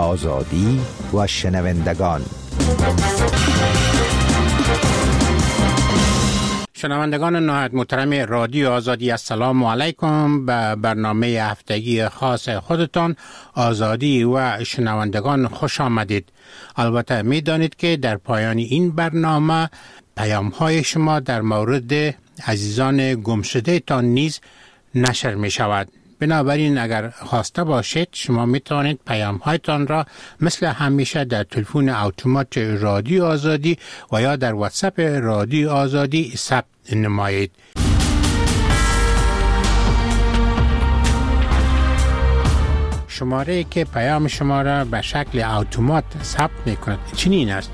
آزادی و شنوندگان. شنوندگان نهایت محترم رادیو آزادی، السلام علیکم. به برنامه هفتگی خاص خودتان آزادی و شنوندگان خوش آمدید. البته می دانید که در پایان این برنامه پیام های شما در مورد عزیزان گمشده تان نیز نشر می شود. بنابراین اگر خواسته باشید شما می توانید پیام هایتان را مثل همیشه در تلفن اتومات رادیو آزادی و یا در واتساپ رادیو آزادی ثبت نمایید. شماره که پیام شما را به شکل اتومات ثبت می کند چنین است: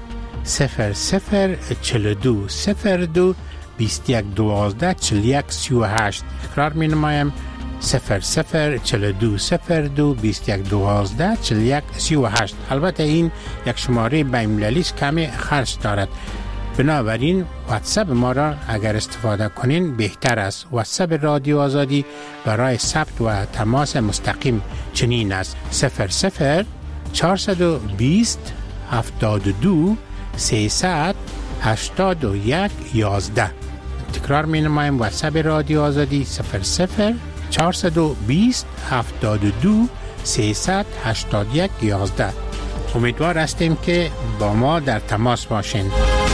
0042 02 21 12 41 38. تکرار می نمایم: 0042 02 21 12 41 38. البته این یک شماره بین‌المللی است، کمی خرج دارد. بنابراین واتساپ ما را اگر استفاده کنین بهتر است. واتساپ رادیو آزادی برای ثبت و تماس مستقیم چنین است: 00 420 72 300 81 11. تکرار می نمایم: واتساپ رادیو آزادی 00 420 72 300 81 11. امیدوار هستیم که با ما در تماس باشین.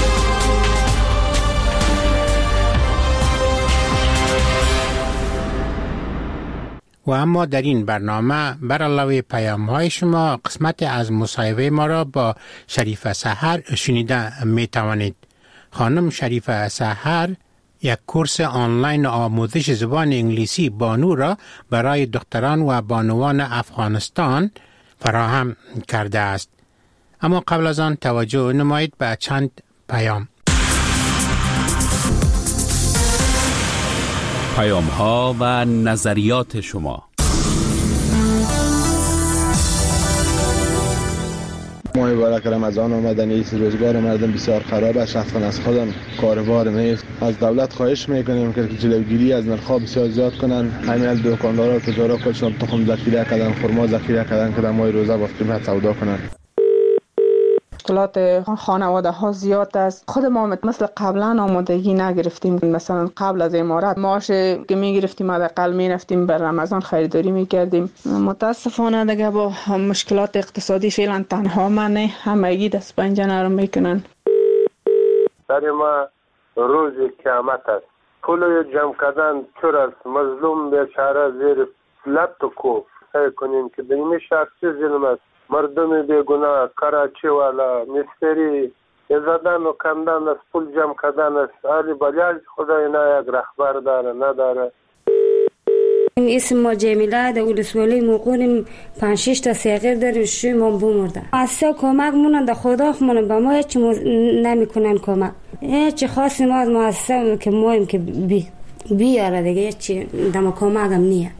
و اما در این برنامه بر علاوه پیام های شما قسمت از مصاحبه ما را با شریفه سحر شنیده می توانید. خانم شریفه سحر یک کورس آنلاین آموزش زبان انگلیسی بانو را برای دختران و بانوان افغانستان فراهم کرده است. اما قبل از آن توجه نمایید به چند پیام. پیام ها و نظریات شما. ماه مبارک رمضان آمدنی است. روزگار مردم بسیار خراب است. شخصا از خودم کاروبار نیست. از دولت خواهش میکنیم که جلوگیری از نرخ‌ها بسیار زیاد کنن. همین دکاندارا و تجارا کلشون تخم ذخیره کردن، خرما ذخیره کردن که در ماه روزه با قیمت سودا کنن. مشکلات خانواده ها زیاد است. خود ما مثل قبلا آمادگی نگرفتیم. مثلا قبل از امارات معاش که میگرفتیم حداقل میرفتیم بر رمضان خریداری میکردیم. متاسفانه دیگه با مشکلات اقتصادی فعلا تنها من نه، همگی دست پنجه نرم میکنن. در ما روز قیامت است. پول جمع کردن چور است. مظلوم بیچاره زیر لط و کوف کنیم که بینی شخصی ظلم است. مردم بیگناه، کراچی والا، مستری زدن و کندن است، پول جمع کردن است. علی بلیاج خدای نه یک رهبر داره نداره. اسم ما جمیله در ولسوالی موقعیم 5-6 تا صغیر داریم، شوی ما بمرده. اصلا کمک مونن در خدا خمونن به ما هیچ نمیکنن کمک. هیچ خاصی ما از مؤسسه که مایم که بیاره دیگه هیچ دم کمک هم نیه.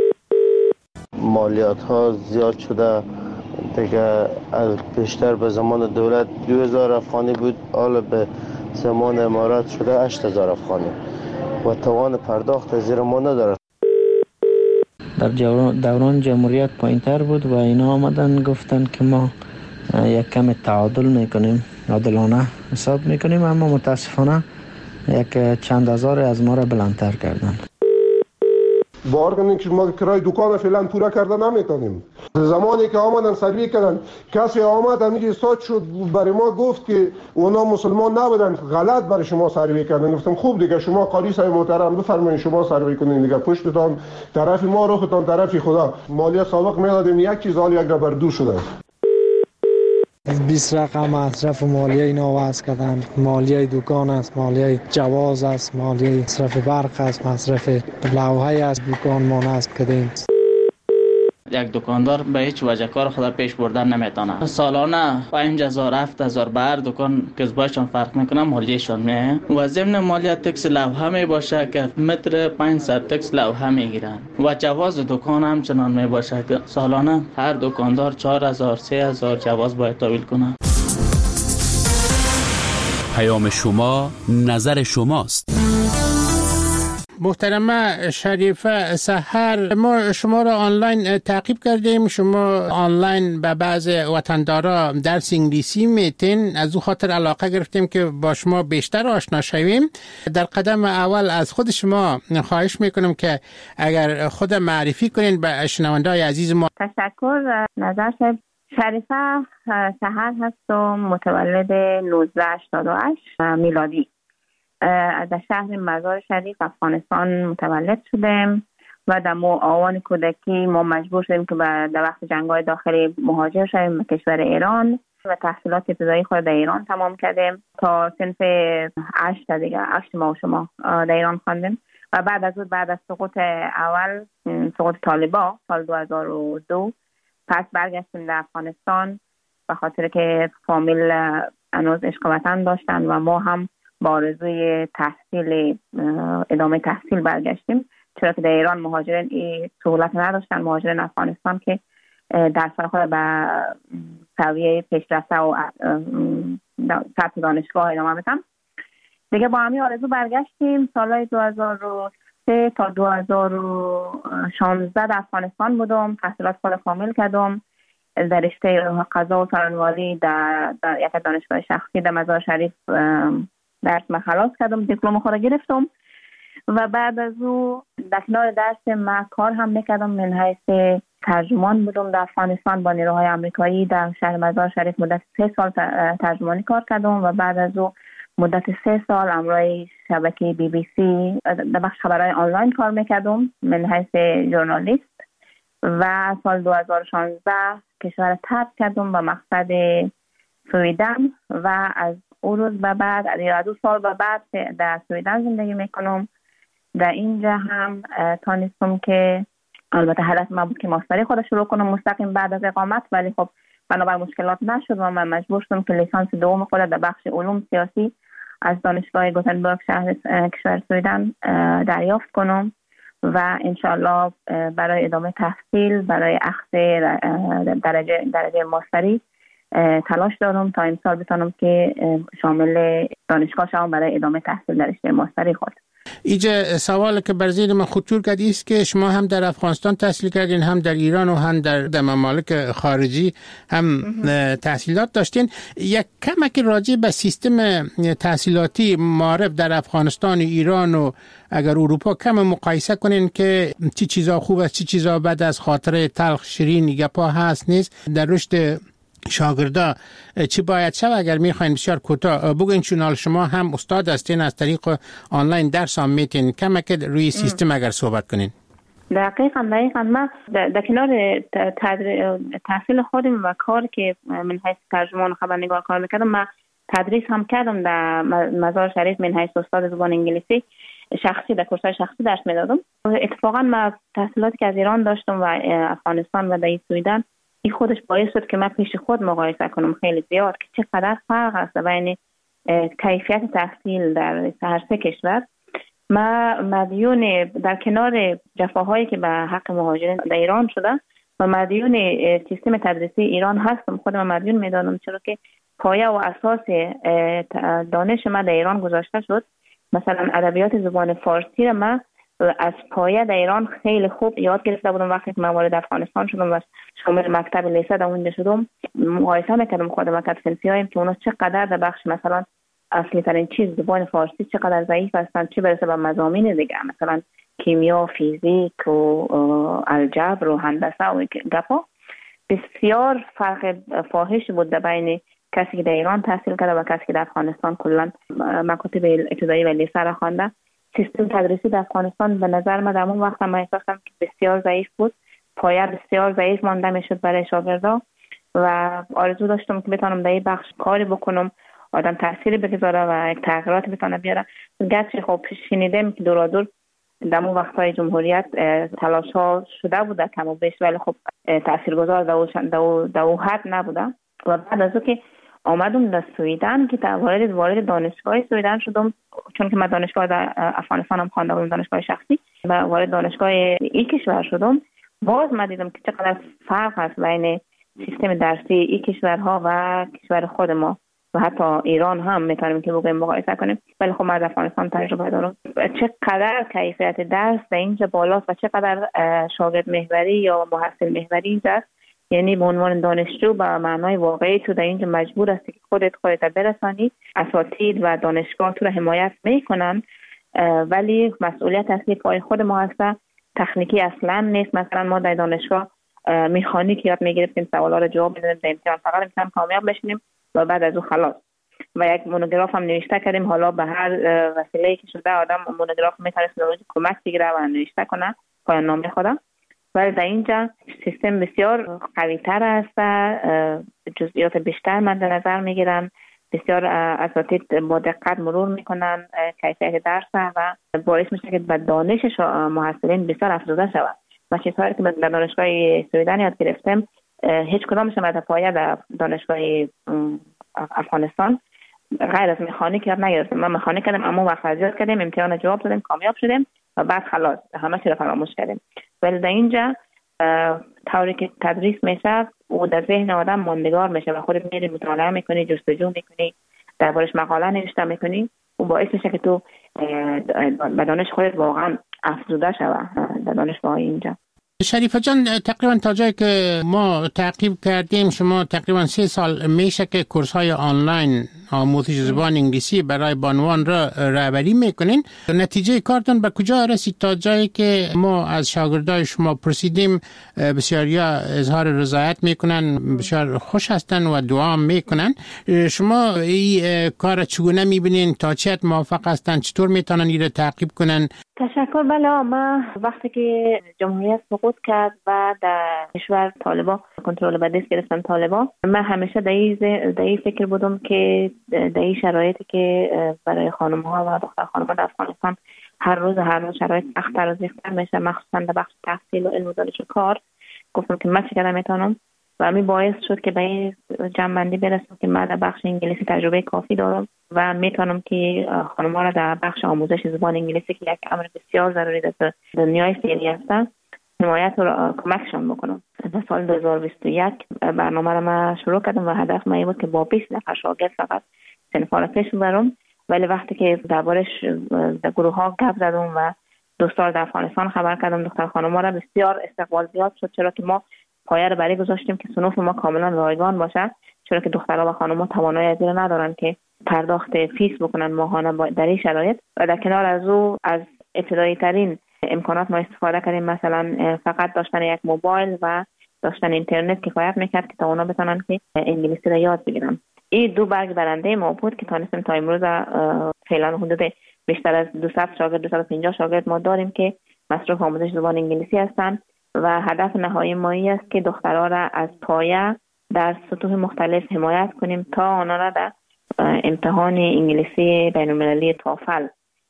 مالیات ها زیاد شده دیگه. بیشتر به زمان دولت 2000 افغانی بود، حالا به زمان امارات شده 8000 افغانی و توان پرداخت زیر ما نداره. در دوران جمهوریت پایین‌تر بود و اینا آمدن گفتن که ما یک کم تعادل میکنیم، عادلانه حساب میکنیم، اما متاسفانه یک چند هزار از ما را بلندتر کردن. باور کنید که ما کرای دکان فعلا پورا کرده نمیتونیم. زمانی که آمدن سروی کردن، کسی آمد همیشه استاد شد برای ما گفت که اونا مسلمان نبودن، غلط برای شما سروی کردن. گفتم خوب دیگه شما قاضی صاحب محترم بفرمایید شما سروی کنین دیگه، پشتتان طرف ما روختان طرف خدا. مالیات سابق میدادیم یک چیز، حال یک را بر دو شده. 20 رقم مصرف مالیه اینا وضع کردن. مالیه دکان است، مالیه جواز است، مالیه مصرف برق است، مصرف لوحه است دکان ما نصب کردیم. یک دکاندار به هیچ وجه کار خود پیش بردن نمیتونه. سالانه 5000 7000 به هر دکان کسبایشان فرق میکنه، مالیهشان میه و ضمن مالیه تکس لوحه می باشه که متر 500 تکس لوحه میگیرن و جواز دکان هم چنان می باشه که سالانه هر دکاندار 4000 3000 جواز باید تحویل کنه. پیام شما نظر شماست. محترمه شریفه سحر، ما شما را آنلاین تعقیب کردیم. شما آنلاین به بعض وطندارا درس انگلیسی میتین، از او خاطر علاقه گرفتیم که با شما بیشتر آشنا شویم. در قدم اول از خود شما خواهش میکنم که اگر خود معرفی کنین به شنونده‌های عزیز ما. تشکر. نظر شریفه سحر هستم، متولد 1988 میلادی. در شهر مزار شریف افغانستان متولد شدم و در آوان کودکی ما مجبور شدیم که در وقت جنگ‌های داخلی مهاجر شدیم به کشور ایران و تحصیلات ابتدایی خود در ایران تمام کردیم تا صنف 8 ماه شما در ایران خواندیم و بعد از سقوط اول، سقوط طالبان سال 2002 پس برگشتیم در افغانستان به خاطر که فامیل هنوز عشق وطن داشتن و ما هم با آرزوی ادامه تحصیل برگشتیم، چرا که در ایران مهاجرین این سهولت نداشتن. مهاجرین افغانستان که درس خود به سویه پیشرفته و سطح دانشگاه ادامه بدن. دیگه با همین آرزو برگشتیم. سالهای 2003 تا 2016 در افغانستان بودم، تحصیلات خود کامل کردم در رشته قضا و سرانواری در یک دانشگاه شخصی در مزار شریف. درس خلاص کردم، دیپلم خود گرفتم و بعد از او در کنار درس ما کار هم میکردم. من حیث ترجمان بودم در افغانستان با نیروهای آمریکایی در شهر مزار شریف. مدت 3 سال ترجمانی کار کردم و بعد از او مدت 3 سال امروی شبکه BBC در بخش خبرهای آنلاین کار میکردم من حیث ژورنالیست و سال 2016 کشور ترک کردم به مقصد سویدن و از اون روز به بعد، یا 2 سال به بعد در سویدن زندگی میکنم. در اینجا هم تانستم که البته هدف من بود که ماستری خود شروع کنم مستقیم بعد از اقامت، ولی خب بنابر مشکلات نشد و من مجبور شدم که لیسانس دوم خود در بخش علوم سیاسی از دانشگاه گوتنبرگ شهر کشور سویدن دریافت کنم و انشالله برای ادامه تحصیل، برای اخذ درجه ماستری تلاش دارم تا امسال بتونم که شامل دانشگاه شوم برای ادامه تحصیل در رشته ماستری خود. اینجا سوال که بر ذهن من خطور کرد است که شما هم در افغانستان تحصیل کردین، هم در ایران و هم در ممالک خارجی هم تحصیلات داشتین. یک کمک راجع به سیستم تحصیلاتی معرف در افغانستان و ایران و اگر اروپا کم مقایسه کنین که چی چیزا خوب است، چی چیزا بد است، خاطره تلخ شیرین گپا هست نیست در رشد شاگردا چی باید شد؟ اگر میخواین بسیار کوتاه بگین، چون شما هم استاد هستین از طریق آنلاین درس هم میتین، کمک روی سیستم اگر صحبت کنین. دقیقاً من در کنار تحصیل خودم و کار که من حیث ترجمان و خبرنگار کار میکردم، من تدریس هم کردم در مزار شریف من حیث استاد زبان انگلیسی شخصی، در کورس‌های شخصی درس میدادم. اتفاقاً من تحصیلاتی که از ایران داشتم و افغانستان و در سویدن، این خودش باعث شد که من پیش خود مقایسه کنم خیلی زیاد که چقدر فرق است بین کیفیت تحصیل در هر سه کشور. ما مدیون در کنار جفاهایی که به حق مهاجرین در ایران شده و مدیون سیستم تدریسی ایران هستم. خودم مدیون میدانم، چرا که پایه و اساس دانش من در ایران گذاشته شد. مثلا ادبیات زبان فارسی را من از پایه در ایران خیلی خوب یاد گرفته بودم. وقتی که من وارد افغانستان شدم و شامل مکتب لیسه در اونجا شدم، مقایسه میکردم خودم که فنسیایم که اونا چقدر در بخش مثلا اصلی ترین چیز زبان فارسی چقدر ضعیف هستن، چه برسه به مضامین دیگه مثلا کیمیا، فیزیک و الجبر و هندسه و گپا. بسیار فرق فاحش بود بین کسی که در ایران تحصیل کرده و کسی که در افغانستان کلا مکاتب ابتدایی و لیسه را خوانده. سیستم تدریسی در افغانستان به نظر من در اون وقت من احساس کردم که بسیار ضعیف بود، پایه بسیار ضعیف مانده میشد برای شاگردا و آرزو داشتم که بتونم در این بخش کاری بکنم، آدم تأثیری بگذاره و تغییرات بتونه بیاره. گرچه خب شنیدم که دورادور در اون وقت‌های جمهوریت تلاش ها شده بوده کم و بیش، ولی خب تاثیرگذار در او حد نبوده. و بعد از اون که آمدم در سویدن که وارد دانشگاه سویدن شدم، چون که من دانشگاه در افغانستان هم خوانده بودم، دانشگاه شخصی، و وارد دانشگاه این کشور شدم، باز من دیدم که چقدر فرق هست بین سیستم درسی این کشورها و کشور خود ما. و و حتی ایران هم میتونیم که بگویم مقایسه کنیم. ولی خب ما از افغانستان تجربه دارم. چقدر کیفیت درس در اینجا بالاست و چقدر شاگرد محوری یا محصل محوری اینجا است. یعنی به عنوان دانشجو به معنای واقعی تو در اینجا مجبور هستی که خودت برسانی. اساتید و دانشگاه تو رو حمایت میکنن، ولی مسئولیت اصلی پای خود ما هست. تکنیکی اصلا نیست. مثلا ما در دانشگاه مکانیک یاد میگرفتیم، سوالا رو جواب میدادیم، در امتحان فقط امتحان کامیاب بشیم و بعد از اون خلاص. و یک مونوگراف هم نوشته کردیم. حالا به هر وسیله‌ای که شده آدم مونوگراف میتونه کمک بگیره و نوشته کنه پایان نامه خودم. ولی در اینجا سیستم بسیار قوی تر است، جزئیات بیشتر مد نظر میگیرن، بسیار اساتید با دقت مرور میکنن کیفیت درس و باعث میشه که به دانش محصلین بسیار افزوده شود. و چیزهایی که در دانشگاه سویدن یاد گرفتم هیچ کدامش از پایه در دانشگاه افغانستان غیر از مکانیک یاد نگرفتم. ما مکانیک کردیم، اما وقت یاد کردیم، امتحان جواب دادیم، کامیاب شدیم و بعد خلاص همه چی رو فراموش کردیم. ولی در اینجا طوری که تدریس میشه و در ذهن آدم ماندگار میشه و خودت میری مطالعه میکنی، جستجو میکنی، دربارش مقاله نوشته میکنی و باعث میشه که تو به دانش خودت واقعا افزوده شوی در دانشگاه اینجا. شریفه جان، تقریبا تا جایی که ما تعقیب کردیم شما تقریبا 3 سال میشه که کورس های آنلاین آموزش زبان انگلیسی برای بانوان را رهبری میکنین. نتیجه کارتون به کجا رسید تا جایی که ما از شاگردای شما پرسیدیم بسیاریا اظهار رضایت میکنن، بسیار خوش هستن و دعا میکنن. شما این کار چگونه میبینین؟ تا چه حد موافق هستن؟ چطور میتونن این را تعقیب کنن؟ تشکر. بله، ما وقتی که جمهوریت سقوط کرد و در کشور طالبان کنترل به دست گرفتن طالبان، من همیشه در این فکر بودم که در این شرایطی که برای خانم ها و دختر خانم ها در افغانستان هر روز شرایط سخت‌تر و سخت‌تر میشه، مخصوصا در بخش تحصیل و علم و دانش و کار. گفتم که من چقدر میتونم و همین باعث شد که به این جمع‌بندی برسم که من در بخش انگلیسی تجربه کافی دارم و میتونم که خانم‌ها را در بخش آموزش زبان انگلیسی که یک امر بسیار ضروری در دنیای فعلی است حمایت و کمکشان بکنم. در سال 2021 برنامه را من شروع کردم و هدف من بود که با 20 نفر شاگرد فقط صنف‌ها را پیش ببرم. ولی وقتی که دربارش در گروه‌ها گپ زدم و دوستان در افغانستان خبر کردم دختر خانم‌ها را، بسیار استقبال زیاد شد، چرا که ما پایه را برای گذاشتیم که صنوف ما کاملا رایگان باشه، چرا که دخترها و خانم‌ها توانایی از این ندارن که پرداخت فیس بکنن ماهانه در این شرایط. و در کنار از او از ابتدایی ترین امکانات ما استفاده کردیم، مثلا فقط داشتن یک موبایل و داشتن اینترنت کفایت میکرد که تا اونا بتونن که انگلیسی را یاد بگیرن. این 2 برگ برنده ما بود که تونستیم تا امروز فعلا حدود بیشتر از 200 شاگرد 250 شاگرد ما داریم که مصروف آموزش زبان انگلیسی هستند و هدف نهایی ما است که دخترها را از پایه در سطوح مختلف حمایت کنیم تا آنها را در امتحان انگلیسی بین‌المللی توفل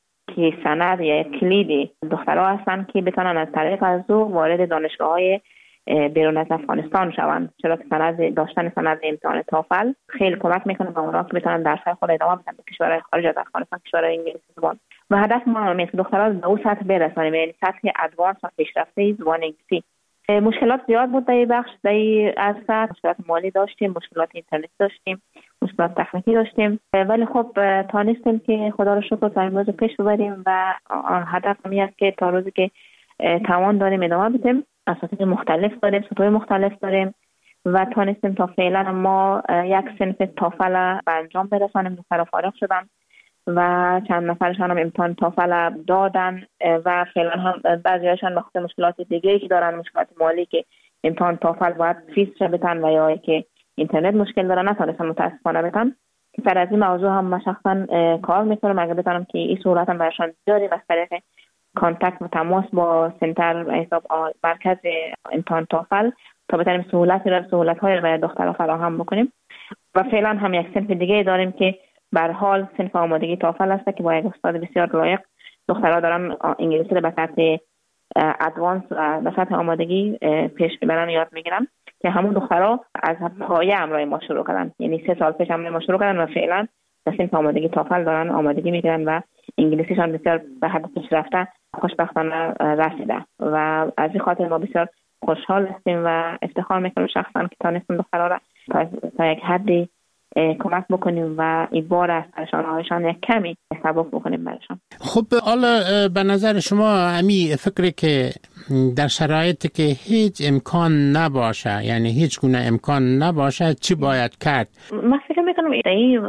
که سند یا کلید دخترها هستند که بتونن از طریق از او وارد دانشگاه‌های بیرون از افغانستان شوند، چرا که داشتن سند امتحان توفل خیلی کمک میکنه به اونها که بتونن درس‌های خود ادامه بدن به کشورهای خارج از افغانستان، کشورهای انگلیسی زبان. و هدف ما همین است که دخترها به اون سطح برسانیم، یعنی سطح ادوانس و پیشرفته زبان انگلیسی. مشکلات زیاد بود در این بخش، در این عرصه مشکلات مالی داشتیم، مشکلات اینترنت داشتیم، مشکلات تکنیکی داشتیم، ولی خب تانستیم که خدا رو شکر تا امروز پیش ببریم و هدف همین است که تا روزی که توان داریم ادامه بدیم. اساتید مختلف داریم، سطوح مختلف داریم و تانستیم تا فعلا ما یک صنف توفل به انجام برسانیم. دخترها فارغ شدن و چند نفرشان هم امتحان توفل دادن و فعلا هم بعضی‌هاشون به خاطر مشکلات دیگه‌ای که دارن، مشکلات مالی که امتحان توفل باید فیس بدن و یا که اینترنت مشکل دارن نتونستن متاسفانه بدن. سر از این موضوع هم من شخصا کار میکنم اگر بتونم که این سهولت هم برشان داریم از طریق کانتکت و تماس با سنتر حساب مرکز امتحان توفل تا بتونیم سهولت‌های برای دخترها فراهم بکنیم. و فعلا هم یک صنف دیگه داریم که به هر حال صنف آمادگی توفل است که با یک استاد بسیار لایق دخترها دارن انگلیسی رو به سطح ادوانس و به سطح آمادگی پیش میبرن یاد میگیرن که همون دخترها از پایه همراه ما شروع کردن، یعنی 3 سال پیش همراه ما شروع کردن و فعلا در صنف آمادگی توفل دارن آمادگی میگیرن و انگلیسیشان بسیار به حد پیشرفته خوشبختانه رسیده و از این خاطر ما بسیار خوشحال هستیم و افتخار میکنم شخصا که تانستم دخترها را تا یک حدی کمک بکنیم و این بار از پریشانی‌هایشان یک کمی سبک بکنیم برشان. خب حالا به نظر شما همی فکری که در شرایطی که هیچ امکان نباشه، یعنی هیچ گونه امکان نباشه، چی باید کرد؟ من فکر میکنم در این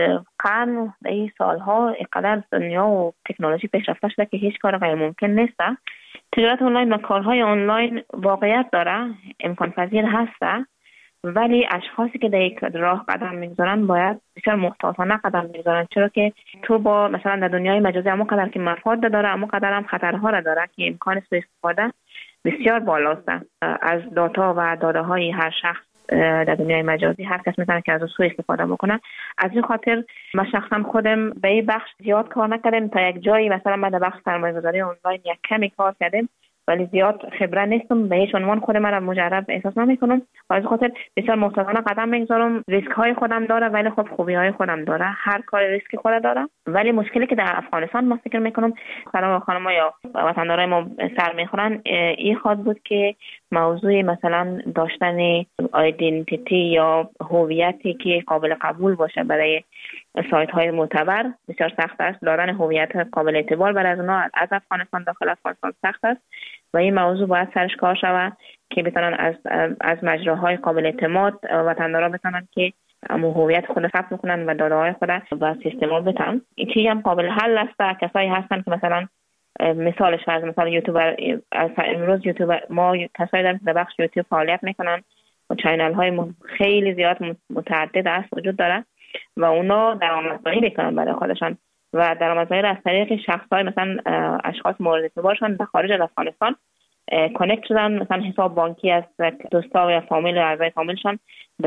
قرن، در این سالها اینقدر دنیا و تکنولوژی پیشرفته شده که هیچ کار غیر ممکن نیست. تجارت آنلاین و کارهای آنلاین واقعیت داره، امکان پذیر هسته، ولی اشخاصی که در یک راه قدم میگذارن باید بسیار محتاطانه قدم میگذارن، چرا که تو با مثلا در دنیای مجازی اما قدر که مفاد داره اما قدر هم خطرها را داره که امکان سوء استفاده بسیار بالاست از داتا و داده های هر شخص در دنیای مجازی. هر کس میتونه که از سوء استفاده بکنه. از این خاطر من شخصا خودم به این بخش زیاد کار نکردم، تا یک جایی مثلا من در بخش سرمایه‌گذاری آنلاین یک کمی کار کردم ولی زیاد خبره نیستم، به هیچ عنوان خودم را مجرب احساس نمی‌کنم و از خاطر بسیار محتاطانه قدم می‌گذارم. ریسک های خودم داره ولی خب خوبی های خودم داره، هر کار ریسک خود داره. ولی مشکلی که در افغانستان ما فکر می‌کنم خانم‌ها یا وطندارای ما سر می‌خورن این خواهد بود که موضوع مثلا داشتن آیدنتیتی یا هویتی که قابل قبول باشه برای سایت های معتبر بسیار سخت است. دارن هویت قابل اعتبار برای از اونها از افغانستان داخل افغانستان سخت است و این موضوع باید سرش کار شود که بتونن از مجراهای قابل اعتماد وطندارا بتونن که هویت خود ثبت کنن و داده های خود با سیستم بتن. این چیزی هم قابل حل است. کسایی هستن که مثلا مثالش فرض مثلا یوتیوبر، امروز یوتیوبر ما کسایی داریم که در بخش یوتیوب فعالیت میکنن و چینل های خیلی زیاد متعدد است وجود داره و اونا درآمدزایی میکنن برای خودشان و درآمدزایی را از طریق شخصای مثلا اشخاص مورد اعتبارشان در خارج از افغانستان کانکت شدن، مثلا حساب بانکی از دوستا یا فامیل یا اعضای فامیلشان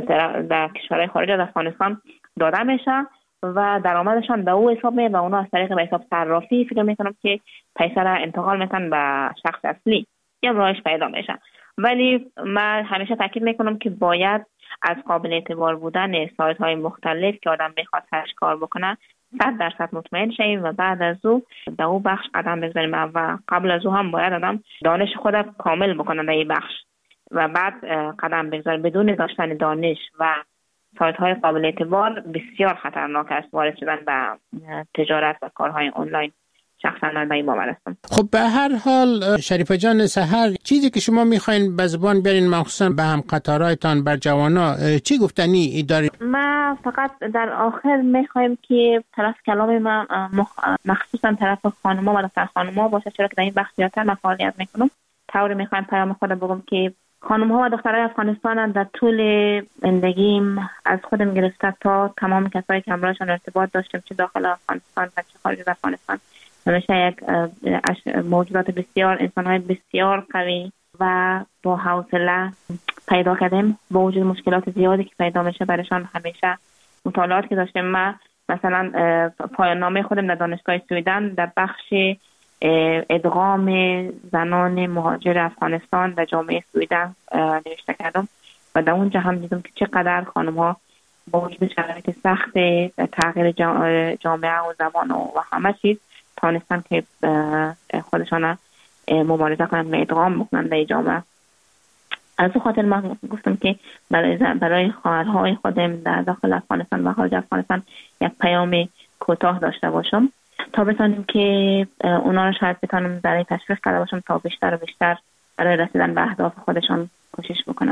در کشورهای خارج از افغانستان داده میشه و درآمدشان به او حساب میاد و اونا از طریق به حساب صرافی فکر میکنم که پیسه را انتقال میتن به شخص اصلی یا راهش پیدا میشه. ولی من همیشه تاکید میکنم که باید از قابل اعتبار بودن سایت های مختلف که آدم میخواد سرش کار بکنه 100% مطمئن شیم و بعد از او در او بخش قدم بزنیم و قبل از او هم باید آدم دانش خود کامل بکنه در این بخش و بعد قدم بگذاره. بدون داشتن دانش و سایت های قابل اعتبار بسیار خطرناک است وارد شدن به تجارت و کارهای آنلاین. شخصا من به این باور هستم. خب به هر حال شریفه جان سحر، چیزی که شما میخواین به زبان بیارین مخصوصا به هم قطارایتان بر جوانا چی گفتنی دارید؟ ما فقط در آخر میخوایم که طرف کلام ما مخصوصا طرف خانوما و دختر خانوما باشه، چرا که در این بخش زیادتر من فعالیت میکنم. طوری میخوایم پیام خود بگم که خانم‌ها و دخترای افغانستان در طول زندگیم از خودم گرفته تا تمام کسایی که همراهشان ارتباط داشتم چه داخل افغانستان و چه خارج از افغانستان همیشه یک موجودات بسیار انسان‌های بسیار قوی و با حوصله پیدا کردیم. با وجود مشکلات زیادی که پیدا میشه برایشان همیشه مطالعات که داشتم. من مثلا پایان نامه خودم در دانشگاه سویدن در بخش ادغام زنان مهاجر افغانستان در جامعه سویدن نوشته کردم و در اونجا هم دیدم که چقدر خانم‌ها با وجود شرایط سخت تغییر جامعه و زبان و همه چیز تانستن که خودشان مبارزه کنند و ادغام بکنند در جامعه. از اون خاطر من گفتم که برای خواهرهای خودم در داخل افغانستان و خارج افغانستان یک پیام کوتاه داشته باشم تا بتونیم که اونا رو شاید بتونم برای تشویق کرده باشم تا بیشتر و بیشتر برای رسیدن به اهداف خودشان کوشش بکنن.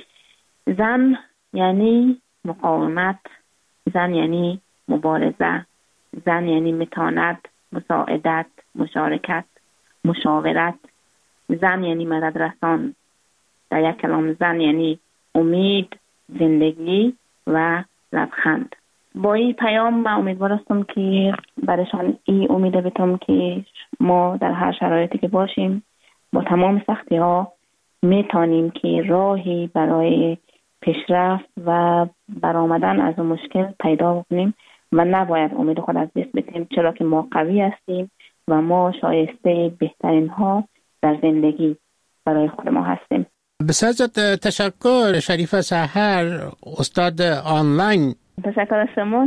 زن یعنی مقاومت، زن یعنی مبارزه، زن یعنی متانت، مساعدت، مشارکت، مشاورت، زن یعنی مدد رسان. در یک کلام زن یعنی امید، زندگی و لبخند. با این پیام من امیدوار هستم که برایشان این امید بتم که ما در هر شرایطی که باشیم با تمام سختی ها میتونیم که راهی برای پیشرفت و برآمدن از اون مشکل پیدا بکنیم و نباید امید خود از دست بدیم، چرا که ما قوی هستیم و ما شایسته بهترین ها در زندگی برای خود ما هستیم. بسیار تشکر شریفه سحر، استاد آنلاین. تشکر از شما.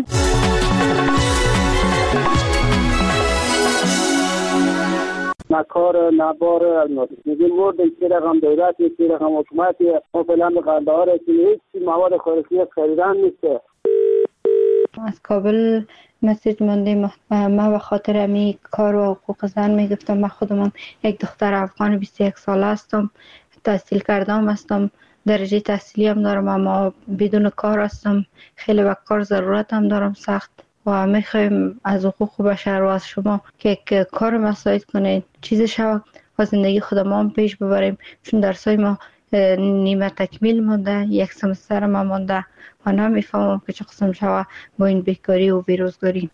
مکار نبار الماس میگیم بردیم که رقم دولتی که رقم حکومتی ما فعلا به قندهار هیچ مواد خارجی خریدن نیست. از کابل مسیج ماندیم. ما به خاطر امی کار و حقوق زن میگفتم. من خودم یک دختر افغان 21 ساله هستم، تحصیل کردم هستم، درجه تحصیلی هم دارم، اما بدون کار هستم. خیلی به کار ضرورت هم دارم سخت و میخوایم از حقوق بشر و از شما که کار مساعد کنید، چیز شود و زندگی خودمان هم پیش ببریم، چون درسای ما نیمه تکمیل مونده، یک سمستر ما مونده و نمیفهمم که چه قسم شود با این بیکاری و بیروزگاری.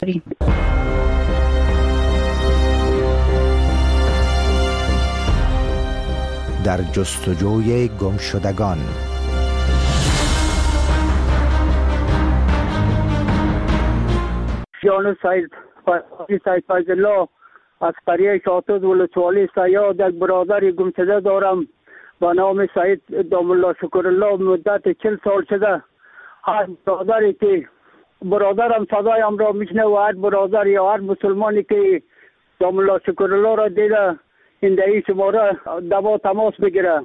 در جستجوی گمشدگان. جان سید فیض الله از قریه شاطد ولسوالی سیاد یک برادر گمشده دارم با نام سید دام الله شکر الله. مدت 40 سال شده هر برادری که برادرم صدایم را میشنه و هر برادر یا هر مسلمانی که دام الله شکر الله را دیده این دهی شماره دوا تماس بگیره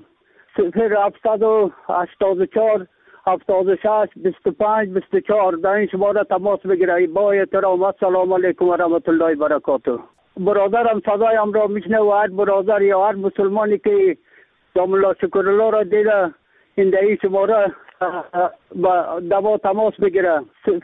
0784 76 25 24 در این شماره تماس بگیره. با احترام السلام علیکم و رحمت الله و برکاته. برادرم صدایم را میشنه و هر برادر یا هر مسلمانی که دام الله شکر الله را دیده این دهی شماره دوا تماس بگیره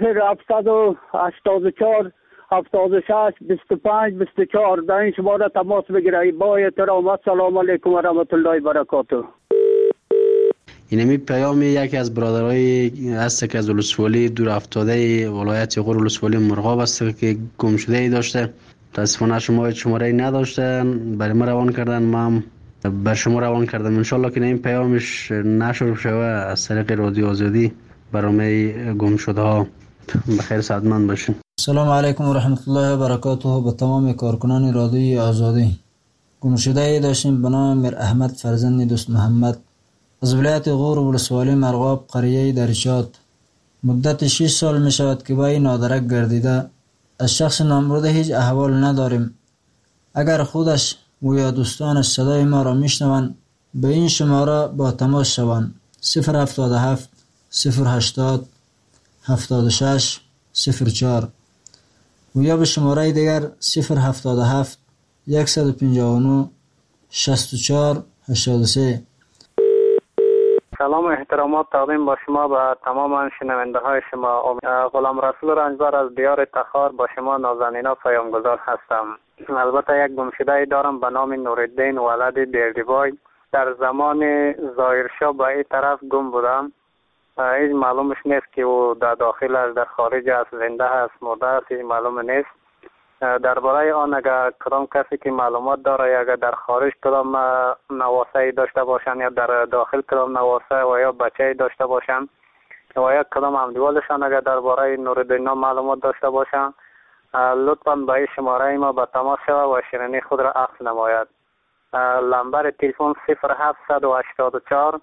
0784 76 25 24 در این شماره تماس بگیره. با احترام السلام علیکم و رحمت الله و برکاته. اینمی پیام یکی از برادرای هست که از ولسوالی دور افتاده ولایت غور ولسوالی مرغاب است که گم شده ای داشته. متاسفانه شما شماره ای نداشتن، برای ما روان کردن، ما بر شما روان کردم. انشالله که این پیامش نشر شوه از طریق رادیو آزادی برای گم شده ها. بخیر سعادتمند باشین. سلام علیکم و رحمت الله و برکاته. به تمام کارکنان رادیوی آزادی. گم شده ای داشتیم به نام میر احمد فرزند دوست محمد از ولایت غور ولسوالی مرغاب قریه درشات. مدت 6 سال می شود که با این نادرک گردیده. از شخص نامبرده هیچ احوال نداریم. اگر خودش و یا دوستانش صدای ما را میشنوند به این شماره با تماس شوند 077 080 76 04 و یا به شماره دیگر 077 159 64 83. سلام و احترامات تقدیم با شما به تمام شنونده های شما. غلام رسول رنجبر از دیار تخار با شما نازنینا پیامگذار هستم. البته یک گمشده دارم به نام نورالدین ولد بیردیبای. در زمان ظاهرشاه به این طرف گم بودم. هیچ معلومش نیست که او در داخل است، در خارج است، زنده است، مرده است، هیچ معلوم نیست. درباره آن اگر کدام کسی که معلومات داره یا اگر در خارج کدام نواسه داشته باشن یا در داخل کدام نواسه و یا بچه داشته باشن و یا کدام همدیوالشان اگر درباره نورالدین معلومات داشته باشن لطفاً به این شماره ما به تماس شود و شیرینی خود را عکس نماید. نمبر تلفن 0784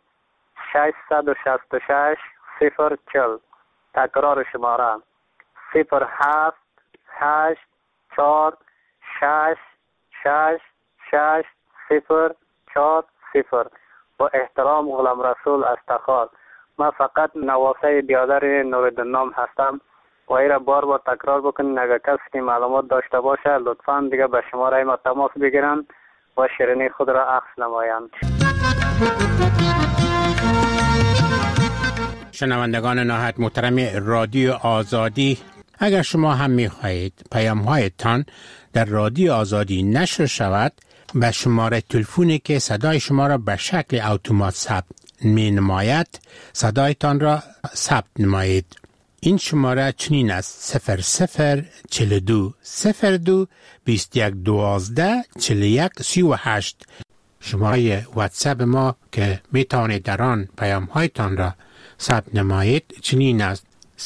666 040. تکرار شماره 078 4 6 6 6 0 4 0. با احترام غلام رسول از تخار. من فقط نواسه بیادر نورالدین هستم و ای را بار بار تکرار بکنین. اگر کسی که معلومات داشته باشه لطفاً دیگه به شماره ما تماس بگیرن و شیرینی خود را عکس نمایند. شنوندگان نهایت محترم رادیو آزادی، اگر شما هم می‌خواهید پیام‌هایتان در رادیو آزادی نشر شود، به شماره تلفنی که صدای شما را به شکل اتومات ثبت می‌نماید صدایتان را ثبت نمایید. این شماره چنین است: 0042 02 21 12 41 38. شماره واتساپ ما که میتوانید در آن پیام‌هایتان را ثبت نمایید چنین است: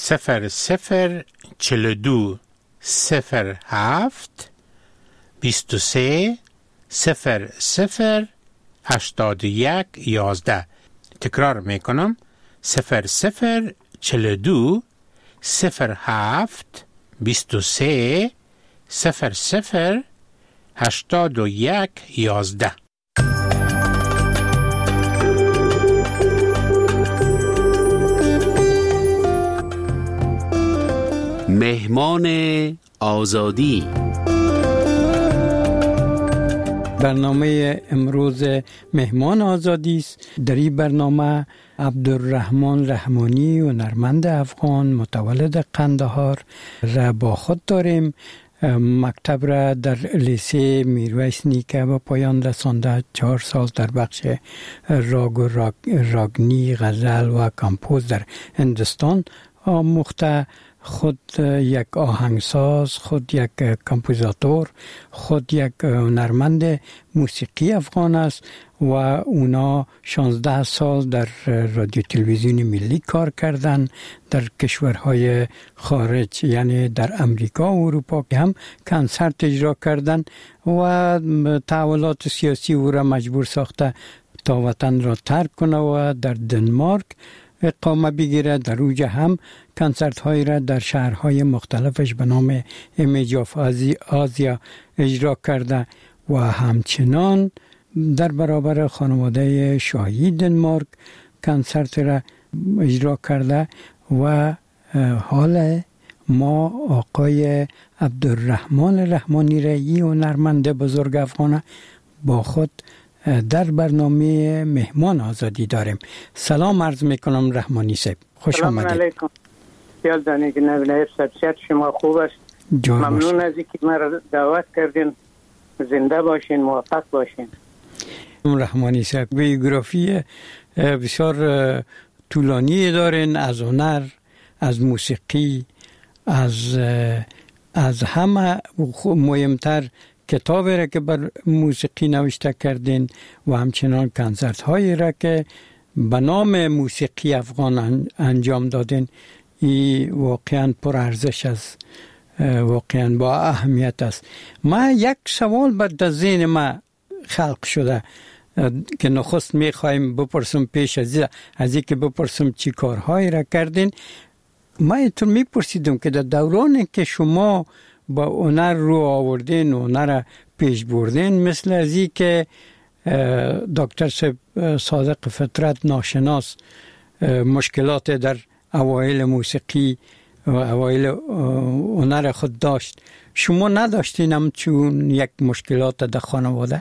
0042 07 23 00 81 11. تکرار میکنم: 0042 07 23 00 81 11. مهمان آزادی. برنامه امروز مهمان آزادی است. در این برنامه عبدالرحمن رحمانی و هنرمند افغان متولد قندهار را با خود داریم. مکتب را در لیسه میرویس نیکه به پایان رسانده. 4 سال در بخش راگ و راگنی، غزل و کمپوز در هندوستان آموخته. خود یک آهنگساز، خود یک کمپوزاتور، خود یک هنرمند موسیقی افغان است و اونا 16 سال در رادیو تلویزیون ملی کار کردن. در کشورهای خارج یعنی در امریکا و اروپا که هم کنسرت اجرا کردن و تحولات سیاسی او را مجبور ساخته تا وطن را ترک کنه و در دنمارک اقامه بگیره. در اوجه هم کنسرت هایی را در شهرهای مختلفش به نام ایمیج آف آزیا اجرا کرده و همچنان در برابر خانواده شاهی دنمارک کنسرت را اجرا کرده. و حال ما آقای عبدالرحمن رحمانی را، این هنرمند بزرگ افغان، با خود در برنامه مهمان آزادی داریم. سلام عرض میکنم رحمانی صاحب، خوش آمدید. سلام علیکم. خیال دانید که نبیل صحت شما خوب است. ممنون از اینکه ما را دعوت کردین. زنده باشین، موفق باشین. رحمانی صاحب بیوگرافی بسیار طولانی دارین، از هنر، از موسیقی، از همه مهمتر کتابی را که بر موسیقی نوشته کردین و همچنان کنسرت هایی را که به نام موسیقی افغان انجام دادین. این واقعا پر ارزش است، واقعا با اهمیت است. ما یک سوال بر ذهن ما خلق شده که نخست میخوایم بپرسم، پیش از اینکه بپرسم چی کارهایی را کردین. ما اینطور میپرسیدم که در دورانی که شما با هنر رو آوردین و هنر پیش بردین، مثل از این که دکتر صادق فطرت ناشناس مشکلات در اوایل موسیقی و اوایل هنر خود داشت، شما نداشتین همچون یک مشکلات در خانواده؟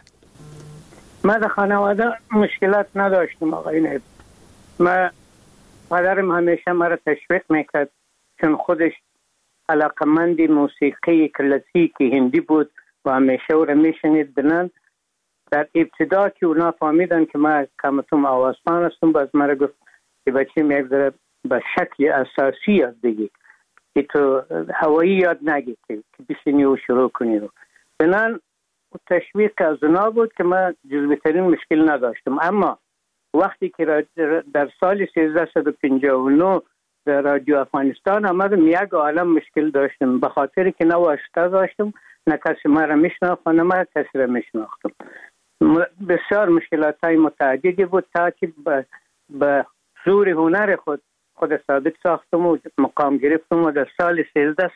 ما در خانواده مشکلات نداشتم آقای نایب. ما پدرم همیشه مرا تشویق میکرد، چون خودش علاقمند موسیقی کلاسیکی هندی بود و همیشه او را میشنید دنن. در ابتدا که اونا فهمیدن که ما کمتون آوازخوان هستم، باز مرا گفت که بچیم یک ذره به شکل اساسی یاد بگی، که تو هوایی یاد نگی که بشینی و شروع کنی. دنن تشویق از اونا بود که ما جزوی ترین مشکل نداشتم. اما وقتی که در سال 1359 در رادیو افغانستان آمدم، یک عالم مشکل داشتم، به خاطر که نه واسطه داشتم، نه کسی ما را میشناخت، نه ما کسی را میشناختم. بسیار مشکلات های متعددی بود تا که به زور هنر خود ثابت ساختم و مقام گرفتم و در سال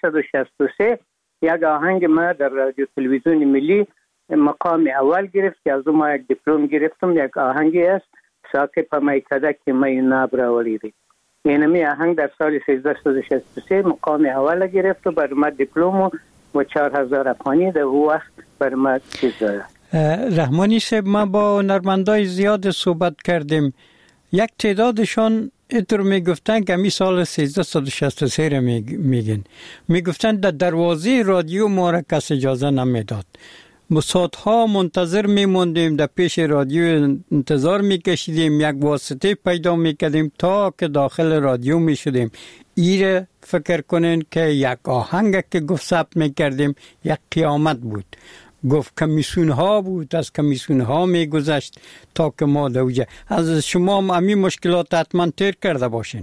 1363 یک آهنگ ما در رادیو تلویزیون ملی مقام اول گرفت که از ما یک دیپلم گرفتم. یک آهنگی است ساکه پمیکده که می نابرا ولیدی. اینمی آهنگ در سال 1363 مقام اول گرفت و بر ما دیپلم و 4000 افغانی در او وقت بر ما چیز داره. رحمانی صاحب، ما با هنرمندای زیاد صحبت کردیم. یک تعدادشان اینطور میگفتن که می سال 1363 را میگن، میگفتن در دروازه رادیو ما را کس اجازه نمیداد. ساعتها منتظر میموندیم، در پیش رادیو انتظار میکشیدیم، یک واسطه پیدا میکردیم تا که داخل رادیو میشدیم. ایره فکر کنین که یک آهنگ که گفت ثبت میکردیم یک قیامت بود. گفت کمیسیون ها بود، از کمیسیون ها میگذشت تا که ما دوجه. از شما امی مشکلات حتما تیر کرده باشین.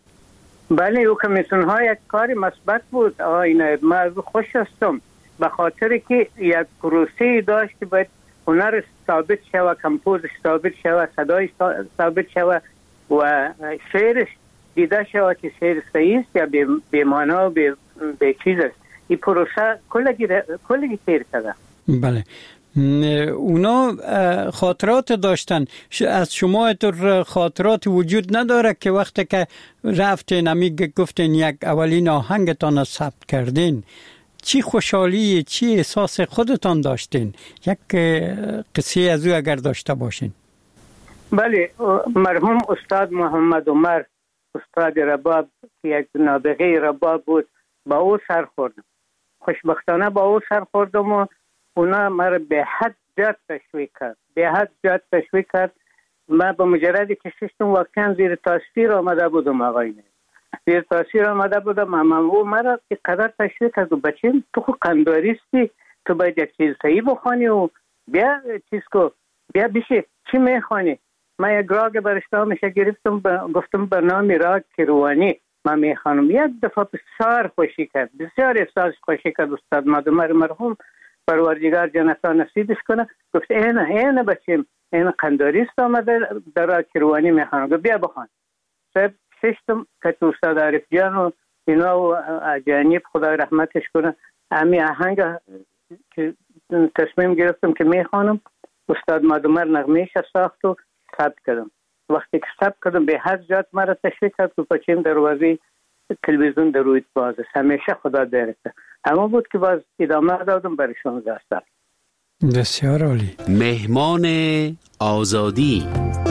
بله، او کمیسیون ها یک کاری مثبت بود. ما از خوش هستم، به خاطر که یک پروسه داشت که باید هنر ثابت شود، کمپوزش ثابت شود، صدایش ثابت شود و شعرش دیده شود که شعر صحیح است یا بی‌معنا و به چیز است. این پروسه کلگی تیر کرده. بله، اونا خاطرات داشتن. از شما تو خاطرات وجود نداره که وقتی که رفتین گفتین یک اولین آهنگتان ثبت کردین، چی خوشحالی، چی احساس خودتان داشتین؟ یک قصه از او اگر داشته باشین. بله، مرحوم استاد محمد عمر، استاد رباب که یک نابغه رباب بود، با او سر خوردم. خوشبختانه با او سر خوردم و اونا مرا به حد زیاد تشویق کرد. من به مجردی که ششتم واقعا زیر تاثیر آمده بودم. آقایان زیر تاثیر آمده بودم. اما او مرا که قدر تشویق کرد و بچین تو خود قنداریستی، تو باید یک چیز صحیح بخوانی و بیا چیز کو بیا بشه چی میخوانی. من یک راگ برشته میشه گرفتم، گفتم برنامه راگ کیروانی من میخوانم. یک دفعه بسیار خوشی کرد، بسیار احساس خوشی کرد استاد مادمر مرحوم، پروردگار جنتا نصیبش کنه. گفت اینه بچیم، این قنداریست آمده در راگ کیروانی میخوانم. گفت بیا بخوان. صاحب ششتم که استاد عارف جان و اینا و جانیب خدا رحمتش کنه، امی آهنگ که تصمیم گرفتم که میخوانم، استاد مادمر نغمهش ساخت و ثبت کردم. وقتی که ثبت کردم به هر جات مرا تشویق کرد که بچیم دروازه تلویزیون در رویت باز است، همیشه خدا برکت. اما بود که باز ادامه دادم برای 16 سال. بسیار عالی. مهمان آزادی.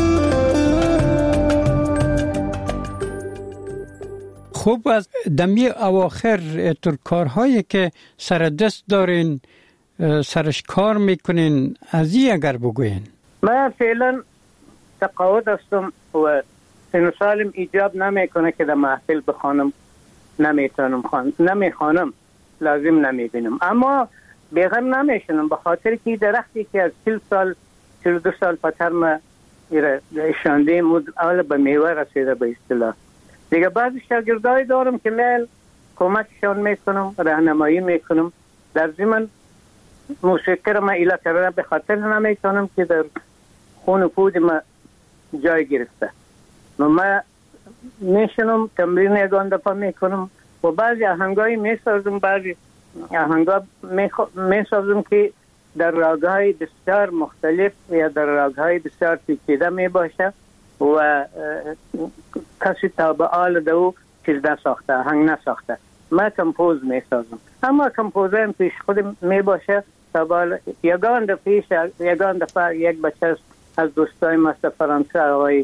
خوب، از دمی اواخر تر کارهایی که سر دست دارین، سرش کار میکنین، از این اگر بگوین. من فعلا تقاعد هستم و سن سالم ایجاب نمیکنه که در محفل بخوانم، نمیخوانم، لازم نمیبینم. اما بیغم نمیشنم به خاطر که درختی که از 40 سال 42 سال پتر ما شانده مود اول به میوه رسیده به اصطلاح. دیگه بعضی شاگردای دارم که میل کمکشان میکنم، راهنمایی میکنم. در ضمن موسیقی را من ایلا کرده به خاطر نمیتونم که در خون و پود ما جای گرفته. من میشنم، تمرین یگان دفعه میکنم و بعضی آهنگایی میسازم، بعضی آهنگا میسازم که در راگهای بسیار مختلف یا در راگهای بسیار پیچیده میباشه و کسی تابعال دو چیز نساخته، آهنگ نساخته. من کمپوز میسازم، اما کمپوزم پیش خودم میباشه. تابعال یگان دفعه یک بچه از دوستای مثل فرانسه، آقای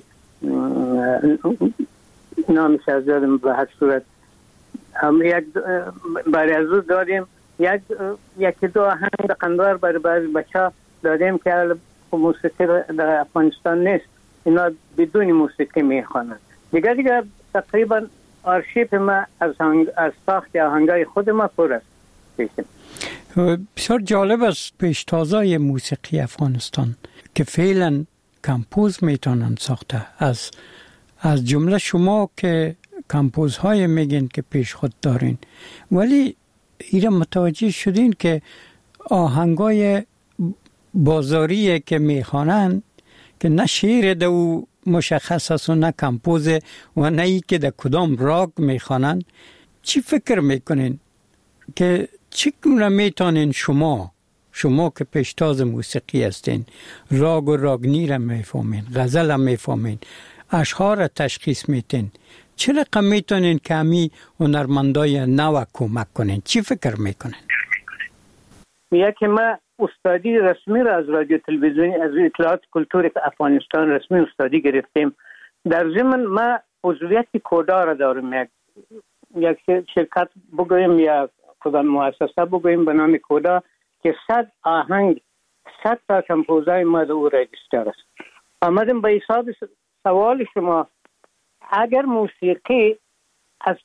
نامش از یادم به هر صورت، یک برای از او دادیم، یکی دو آهنگ قندار برای بعضی بچه دادیم که موسیقی در افغانستان نیست، اینا بدون موسیقی میخوانند. دیگه تقریبا آرشیف ما از ساخت آهنگای خود ما پر است. بسیار جالب است پیشتازای موسیقی افغانستان که فعلا کمپوز میتونن ساخته. از جمله شما که کمپوزهای میگین که پیش خود دارین، ولی ایره متوجه شدین که آهنگای بازاریه که میخوانن که نه شعر دو مشخص است و نه کمپوز و نه ای که در کدام راگ میخوانن. چی فکر میکنین که چگونه میتونین شما که پیشتاز موسیقی هستین، راگ و راگنی را میفهمین، غزل را میفهمین، اشعار را تشخیص میتین، چه رقم میتونین که همی هنرمندای نو کمک کنین؟ چی فکر میکنین؟ یکی ما استادی رسمی را از رادیو تلویزیونی از اطلاعات کلتور افغانستان رسمی استادی گرفتیم. در ضمن ما عضویت کودا را داریم، یک شرکت بگویم یا کدام مؤسسه بگویم به نام کودا که 100 آهنگ 100 تا کمپوزای ما در او رجیستر است. آمدیم به حساب سوال شما، اگر موسیقی از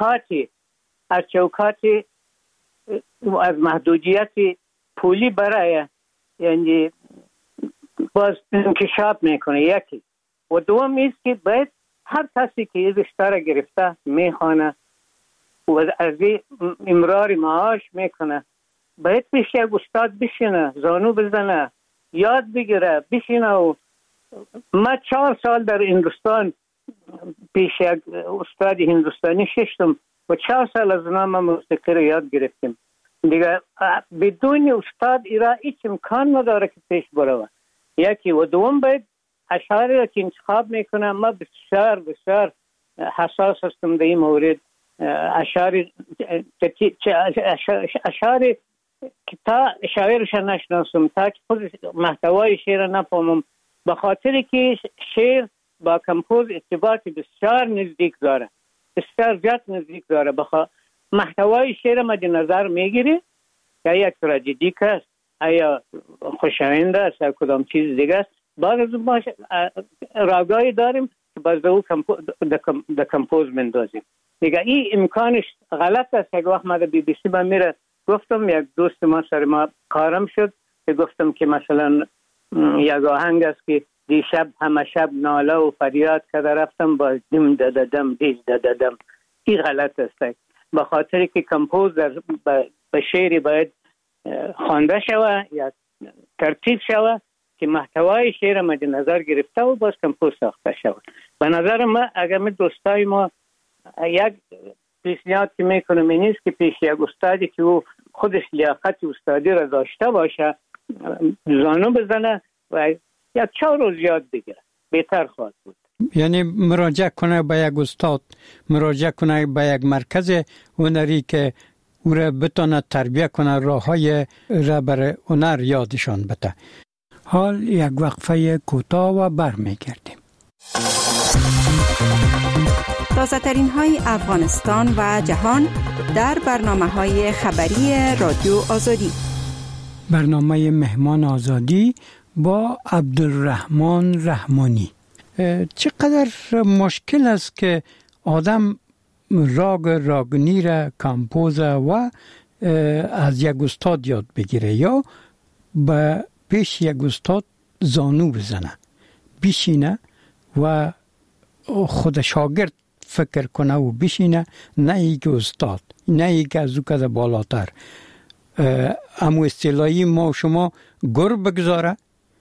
محدودیت پولی برای یعنی باز انکشاف میکنه، یکی و دوم است که باید هر کسی که این رشته را گرفته میخوانه و از امرار معاش میکنه باید پیش یک استاد بشینه، زانو بزنه، یاد بگیره، بشینه. و ما 4 سال در هندوستان پیش یک استاد هندوستانی ششتم و 4 سال از نام موسیقی را یاد گرفتیم. دیگه بدون استاد ایرا هیچ امکان نداره که پیش بره. یکی و دوم باید اشعاری را که انتخاب میکنم ما بسیار بسیار حساس هستم در این مورد. اشعاری که تا شاعرش نشناسم، تا که خود محتوای شعر نفهمم، به خاطر که شعر با کمپوز ارتباط بسیار نزدیک داره، بسیار زیاد نزدیک داره. محتوای شعر مد نظر میگیری که یک تراژدیک است، یا خوشایند است، یا کدام چیز دیگه است. بعد از ما راگایی داریم که باز او در کمپوز مندازیم. دیگه این امکانش غلط است. یک وقت ما در BBC با میره گفتم، یک دوست ما سر ما کارم شد که گفتم که مثلا یک آهنگ است که دیشب همه شب ناله و فریاد کرده رفتم با دم دادم دیج دادم. این غلط است، به خاطر که کمپوز به شعری باید خوانده شوه یا ترتیب شوه که محتوای شعر مد نظر گرفته و باز کمپوز ساخته شوه. به نظر ما اگر می دوستای ما یک پیشنهاد که میکنم این نیست که پیش یک استادی که او خودش لیاقت استادی را داشته باشه زانو بزنه و یک 4 روز یاد بگیره، بهتر خواهد بود. یعنی مراجعه کنه به یک استاد، مراجعه کنه به یک مرکز هنری که او را بتونه تربیه کنه، راههای را برای هنر یادشان بده. حال یک وقفه کوتاه و برمیگردیم. تازه ترین های افغانستان و جهان در برنامه های خبری رادیو آزادی. برنامه مهمان آزادی با عبدالرحمن رحمانی. چقدر مشکل است که آدم راگنی را کمپوز و از یک استاد یاد بگیره یا به پیش یک استاد زانو بزنه، بشینه و خود شاگرد فکر کنه و بشینه، نه یک استاد، نه یک از او که بالاتر. اما اصطلاحی ما شما گر بگذاره،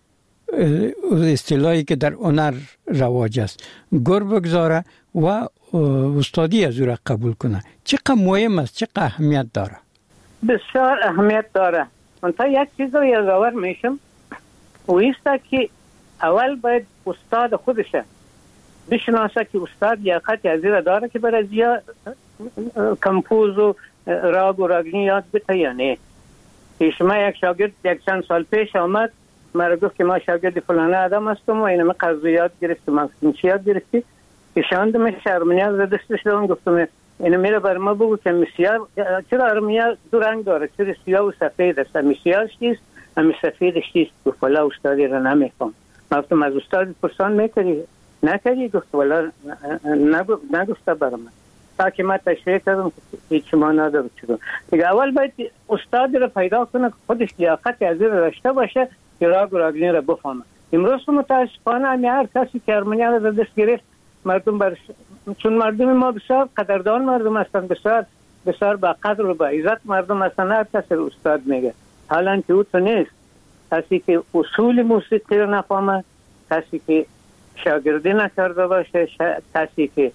اصطلاحی که در هنر رواج است، گر بگذاره و استادی از او را قبول کنه. چقدر مهم است، چقدر اهمیت داره؟ بسیار اهمیت داره. من تا یک چیز رو یادآور میشم و ایست که اول باید استاد خودشه بشناسه که استاد لیاقت از این داره که برای زیاد کمپوز و راگ و راگنی یاد بده یا نه. شما یک شاگرد یک چند سال پیش آمد مرا گفت که ما شاگرد فلانه آدم هستم و اینم قضا یاد گرفتم. من چی یاد گرفتی؟ کشاندم شرمنیاز را دستش دارم، گفتم اینو میره بر ما بگو که مسیار چرا ارمیا دو رنگ داره، چرا سیاه و سفید است، همی سیاهش چیست همی سفیدش چیست؟ گفت والا استادی را نمیفهم. من گفتم از استاد پرسان میکردی؟ نکردی؟ گفت والا نگفته برای من. تا که من تشریح کردم هیچ ما نداره. چرا دیگه اول باید استاد را پیدا کنه که خودش لیاقت از این را داشته باشه که راگ و راگنی را بفهمه. امروز متاسفانه همی هر کسی که ارمنیا را دست گرفت مردم چون مردم ما بسیار قدردان مردم هستند، بسیار با قدر و با عزت مردم هستند، هر کسی رو استاد میگه. حالا که او تو نیست. کسی که اصول موسیقی رو نفهمه، کسی که شاگردی نکرده باشه، کسی که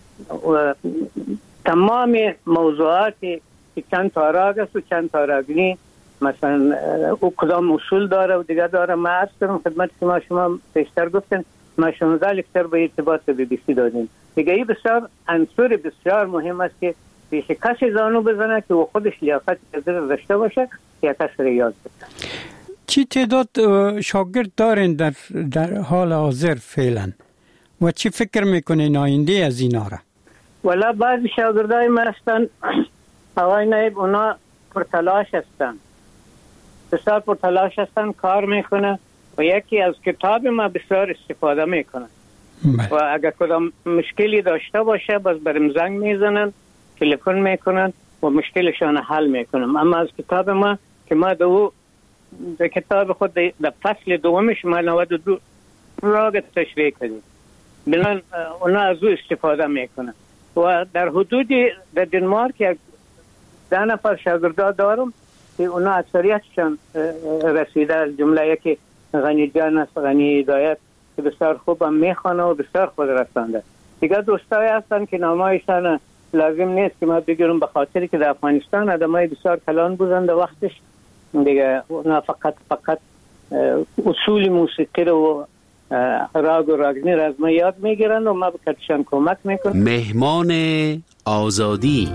تمام موضوعات که چند تا راگ است و چند تا راگنی مثلا او کدام اصول داره و دیگه داره. ما عرض کردم خدمت شما پیشتر گفتن ما 16 لکچر به ارتباط BBC دادیم. دیگه این بسیار عنصر بسیار مهم است که پیش کسی زانو بزنه که او خودش لیاقت داشته باشه یا کسی را یاد بده. چی تعداد شاگرد دارین در حال حاضر فعلا و چی فکر میکنین آینده از اینا را؟ والا بعضی شاگردای ما هستن آقای نایب، اونا پرتلاش هستن، بسیار پرتلاش هستن، کار میکنه و یکی از کتاب ما بسیار استفاده میکنه و اگر کدام مشکلی داشته باشه باز برم زنگ میزنن، تلفن میکنن و مشکلشان حل میکنم. اما از کتاب ما که ما در کتاب خود در فصل دومش ما 92 راگ تشریح کردیم، بنان اونا از او استفاده میکنن و در حدود در دنمارک 10 نفر شاگردا دارم که اونا اکثریتشان رسیده، از جمله یکی غنی جان است، غنی هدایت که بسیار خوب هم میخوانه و بسیار خود رسانده. دیگه دوستای هستن که نامایشان لازم نیست که ما بگیرم، به خاطر که در افغانستان آدمای بسیار کلان بودن در وقتش دیگه، نه فقط اصول موسیقی رو راگ و راگنی را از ما یاد میگیرن و ما به کتشان کمک میکنم. مهمان آزادی.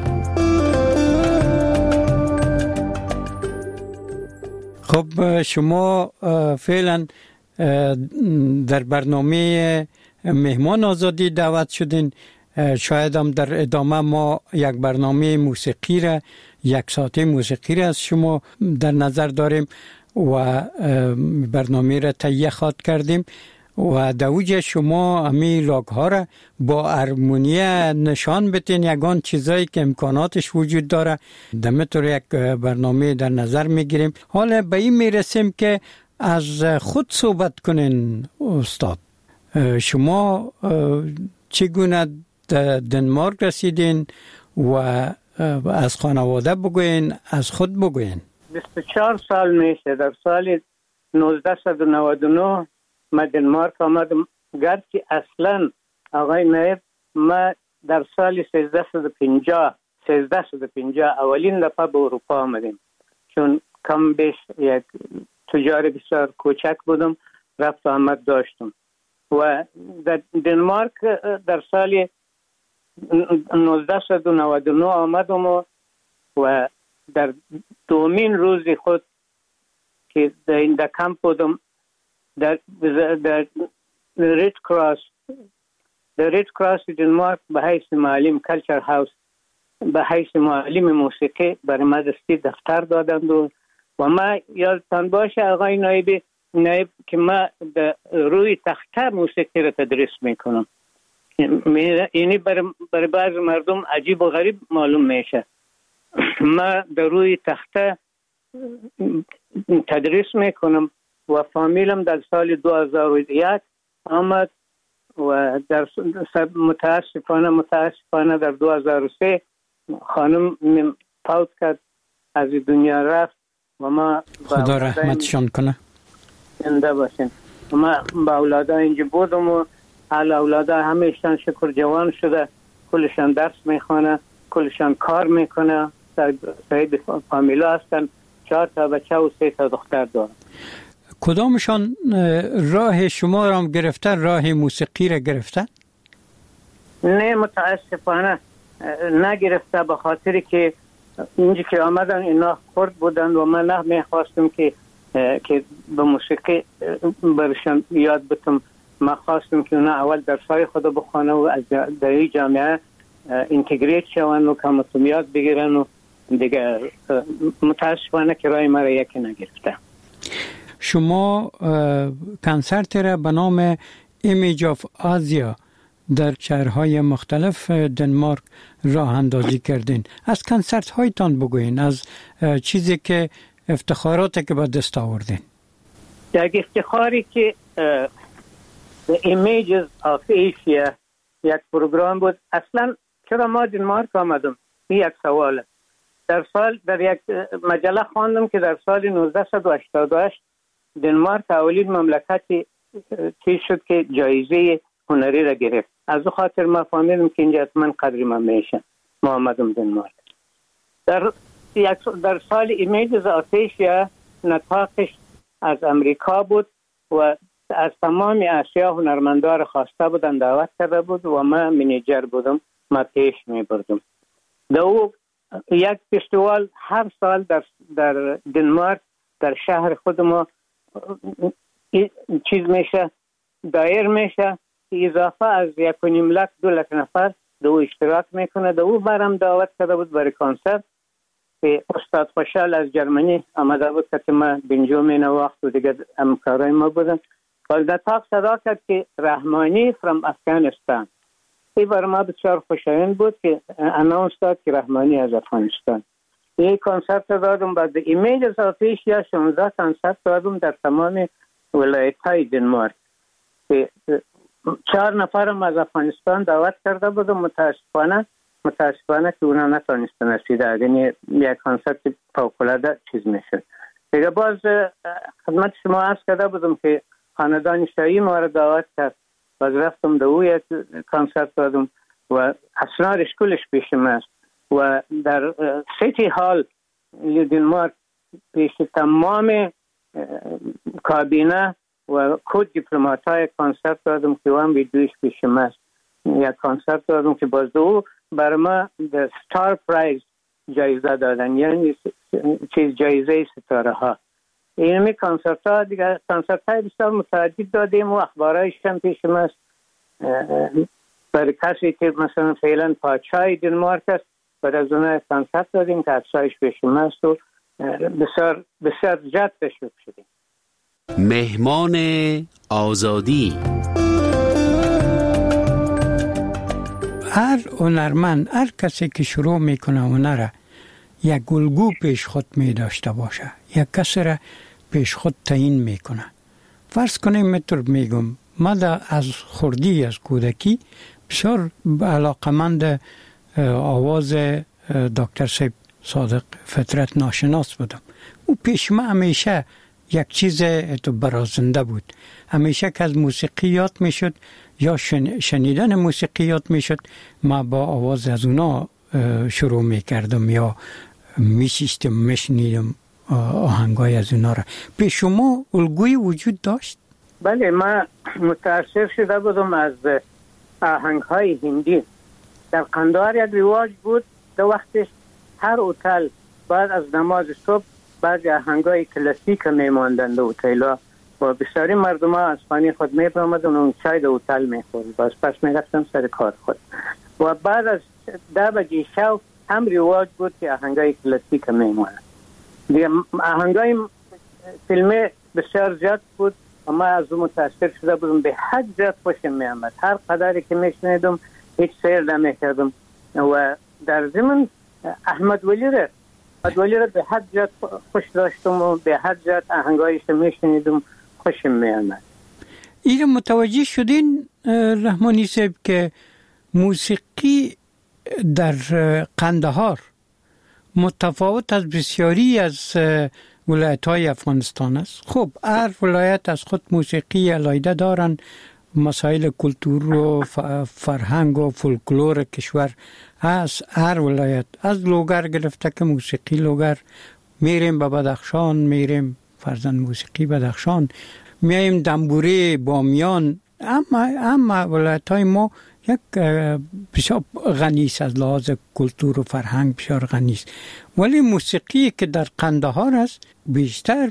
خب شما فعلا در برنامه مهمان آزادی دعوت شدین. شاید هم در ادامه ما یک برنامه موسیقی را، یک ساعته موسیقی را از شما در نظر داریم و برنامه را تهیه خواد کردیم و دوجه شما امی راگ ها را با ارمونیه نشان بتین، یگان چیزایی که امکاناتش وجود داره دمتور یک برنامه در نظر میگیریم. حالا به این میرسیم که از خود صحبت کنین استاد. شما چگونه دنمارک رسیدین و از خانواده بگوین، از خود بگوین. 24 سال میشه. در سال 1999 من دنمارک آمدم، گرچه اصلا آقای نایب ما در سال 1350 اولین دفعه به اروپا آمدیم، چون کم بیش یک تجار بسیار کوچک بودم، رفت آمد داشتم و در دنمارک در سال 1999 آمدم و در دومین روز خود که در کمپ بودم در رید کراس دنمارک به حیث معلم کلچر هاوس، به حیث معلم موسیقی برای ما دستی دفتر دادند و ما یادتان باشه آقای نایب که ما روی تخته موسیقی را تدریس میکنم. یعنی برای بعض مردم عجیب و غریب معلوم میشه. ما در روی تخته تدریس میکنم و فامیلم در سال 2001 آمد و در متاسفانه در 2003 خانم فوت کرد، از دنیا رفت و ما خدا رحمتشان کنه. زنده باشین. ما با اولادا اینجا بودم و حال اولادا همیشان شکر جوان شده، کلشان درس میخوانه، کلشان کار میکنه، صاحب فامیلا هستن، 4 تا بچه و 3 تا دختر دارن. کدامشان راه شما را گرفتن، راه موسیقی را گرفتن؟ نه متاسفانه نگرفته، به خاطر که اینجا که آمدن اینا خرد بودن و من نه میخواستم که به موسیقی برشان یاد بتم. من خواستم که اونا اول درسای خود بخوانه و از در این جامعه اینتگریت شوند و کامتون یاد بگیرن و دیگه متاسفانه که رای مرا یکی نگرفته. شما کنسرت را به نام ایمیج آف آزیا در شهرهای مختلف دنمارک راه اندازی کردین. از کنسرت هایتان بگوین، از چیزی که افتخاراتی که به دست آوردین. یک افتخاری که The Images of Asia یک پروگرام بود. اصلا چرا ما دنمارک آمدم؟ این یک سواله. در یک مجله خواندم که در سال 1988 دنمارک اولین مملکتی که شد که جایزه هنری را گرفت. از خاطر ما فهمیدم که اینجا حتما قدر من میشه. ما آمدم دنمارک. در سال ایمیجز آف ایشیا نطاقش از امریکا بود و از تمام آسیا هنرمندا را خواسته بودن، دعوت کرده بود و ما منیجر بودم، ما پیش می بردم. دو یک فستیوال هر سال در دنمارک در شهر خود ما چیز میشه، دایر میشه، اضافه از 1.5 لک 2 لک نفر دو اشتراک میکنه. دو برم دعوت کرده بود برای کنسرت که استاد خوشحال از جرمنی آمده بود که ما بنجوم این وقت و دیگه همکارای ما بودن. باز نطاق صدا کرد که رحمانی from افغانستان. این برای ما بسیار خوشایند بود که اناونس داد که رحمانی از افغانستان. این کنسرت دادم. بعد ایمیجز آف ایشیا 16 کنسرت دادم در تمام ولایت های دنمارک. 4 نفرم از افغانستان دعوت کرده بودم. متاسفانه که اونا نتونستن رسیده. یعنی یک کنسرت فوق‌العاده چیز میشه. دیگه باز خدمت شما عرض کرده بودم که خاندان شاهی ما را دعوت کرد. باز رفتم دو یک کنسرت دادم و اسرارش کلش پیش ماست و در سیتی حال دنمارک پیش تمام کابینه و کد دیپلمات‌های کانسرت دادم که هم ویدیوش پیش ماست. یک کانسرت دادم که باز دو برای ما در ستار پرایز جایزه دادن، یعنی چیز جایزه ستاره ها. اینمی کانسرت ها دیگه، کانسرت های بسیار متعدد دادیم و اخبارایش هم پیش ماست. برای کسی که مثلا فعلا پادشاه دنمارک است بعد از اون کانسرت دادیم که عکسایش پیش ماست و بسیار زیاد تشویق شدیم. مهمان آزادی. هر هنرمند، هر کسی که شروع میکنه هنر یک الگو پیش خود می داشته باشه، یک کسی را پیش خود تعیین میکنه. فرض کنیم میتر میگم من از خردی از کودکی بسیار علاقمند آواز دکتر صاحب صادق فطرت ناشناس بودم. او پیش من همیشه یک چیز برازنده بود. همیشه که از موسیقی یاد میشد یا شنیدن موسیقی یاد میشد، ما با آواز از اونا شروع میکردم یا میشیستم میشنیدم آهنگای از اونا را. پیش شما الگوی وجود داشت؟ بله، من متاثر شده بودم از آهنگهای هندی. در قندهار یک رواج بود در وقتش هر هتل بعد از نماز صبح بعضی آهنگای کلاسیک میماندند در هتل‌ها و بسیاری مردم ها از خانه خود میپرامدن و چای در هتل میخورد. باز پس میرفتم سر کار خود و بعد از 10 بجه شب هم رواج بود که آهنگای کلاسیک میماند. آهنگای فیلمی بسیار زیاد بود و من از اون متاثر شده بودم. به حد زیاد خوشم میامد. هر قدری که میشنیدم هیچ سیر نمیکردم و در ضمن احمد ولی را به حد زیاد خوش داشتم و به حد زیاد آهنگایش میشنیدم، خوشم میامد. این متوجه شدین رحمانی صاحب که موسیقی در قندهار متفاوت از بسیاری از ولایت‌های افغانستان است؟ خب هر ولایت از خود موسیقی علیحده دارن، مسائل کلتور و فرهنگ و فولکلور کشور هست. هر ولایت از لوگر گرفته که موسیقی لوگر، میریم به بدخشان، میریم فرزند موسیقی بدخشان، میایم دنبوری بامیان. اما ولایت‌های ما یک بسیار غنی است از لحاظ کلتور و فرهنگ، بسیار غنی است. ولی موسیقی که در قندهار است بیشتر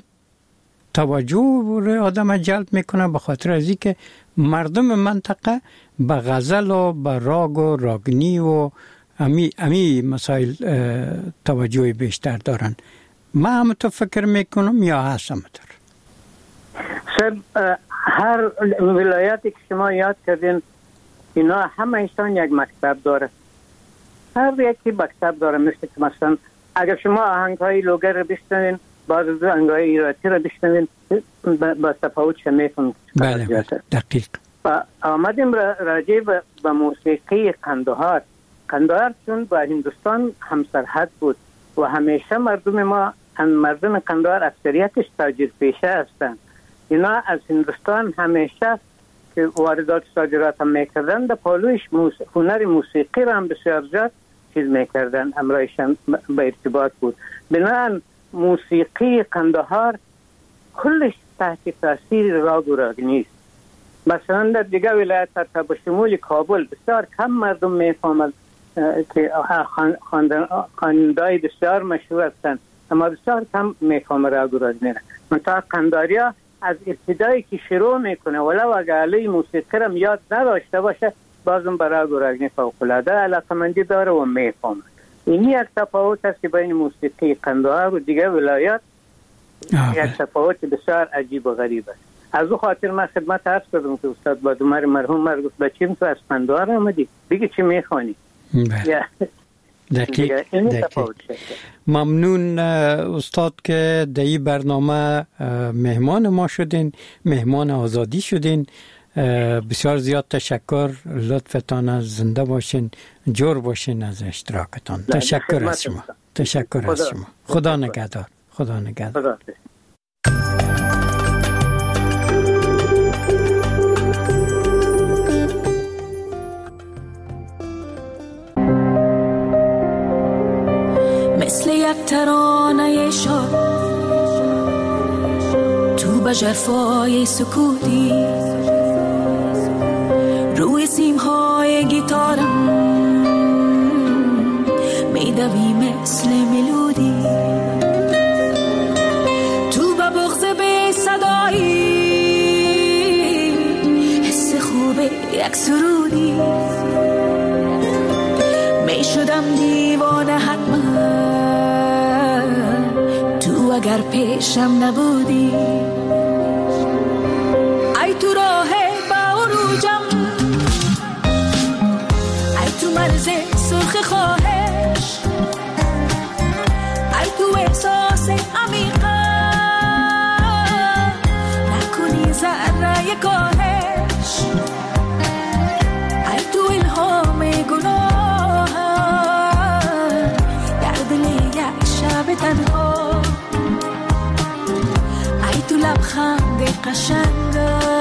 توجه آدم جلب میکنه به خاطر از اینکه مردم منطقه به غزل و به راگ و راگنی و امی مسائل توجه بیشتر دارن. ما همونطور فکر میکنم یا هست همونطور؟ هر ولایتی که شما یاد کردین اینا همه ایشان یک مکتب داره. هر یکی مکتب داره. مثل که مثلا اگر شما آهنگهای لوگر رو بشنوین بعد از آهنگهای ایراتی رو بشنوین با تفاوت شمیتون. بله دقیق. آمدیم راجع به موسیقی قندهار چون با هندوستان همسرحد بود و همیشه مردم ما، مردم قندهار اکثریتش تاجر پیشه هستند. اینا از هندوستان همیشه که واردات صادرات هم میکردن در پالویش هنر موسیقی را هم بسیار زیاد چیز میکردن، امرایشان به ارتباط بود. بنابراین موسیقی قندهار کلش تحت تاثیر راگ و راگنی است. مثلا در دیگه ولایت تا به شمول کابل بسیار کم مردم میفهمند که خواننده‌های بسیار مشهور هستند، اما بسیار کم میفهمند راگ و راگنی. منتها قندهاریا از ابتدایی که شروع میکنه ولو اگر علی موسیقی را یاد نداشته باشه بازم برای گراگنی فوق‌العاده علاقمندی داره و میفهمه. این یک تفاوت است که بین موسیقی قندهار و دیگه ولایات یک تفاوت بسیار عجیب و غریب است. از او خاطر من خدمت عرض کردم که استاد بادومر مرحوم مرد گفت بچیم تو از قندهار آمدی بگی چی میخوانی. دقیق. ممنون استاد که در این برنامه مهمان ما شدین، مهمان آزادی شدین. بسیار زیاد تشکر. لطفتان زنده باشین، جور باشین از اشتراکتان. تشکر از شما. تشکر از شما. خدا نگهدار. خدا نگهدار. یک ترانه شاد تو به جرفای سکوتی روی سیمهای گیتارم میدوی مثل ملودی تو به بغض بی صدایی حس خوب یک سرودی میشدم دیوانه حتما تو اگر پیشم نبودی ای تو راه با عروجم ای تو مرز سرخ خواهش ای تو احساس عمیقا نکنی ذره کاهش ای تو الهام گناه در دل یک شب تنها ای تو لبخند قشنگ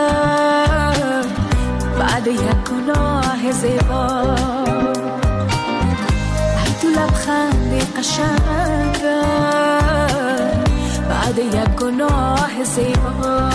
بعد یک گناه زیبا ای تو لبخند قشنگ بعد یک گناه زیبا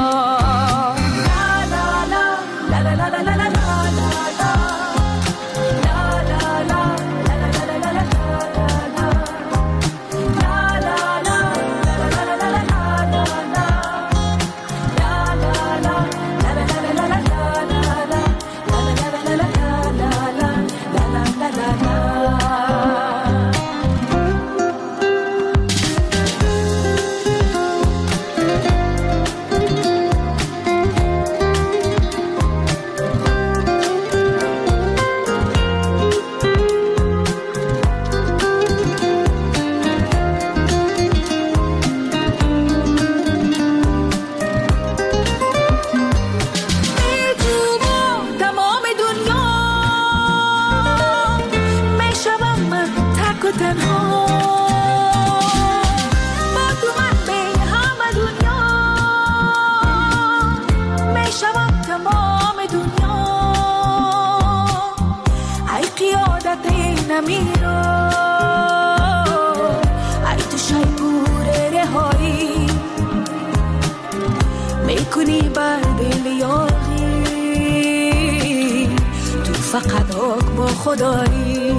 فقط حکم خدایی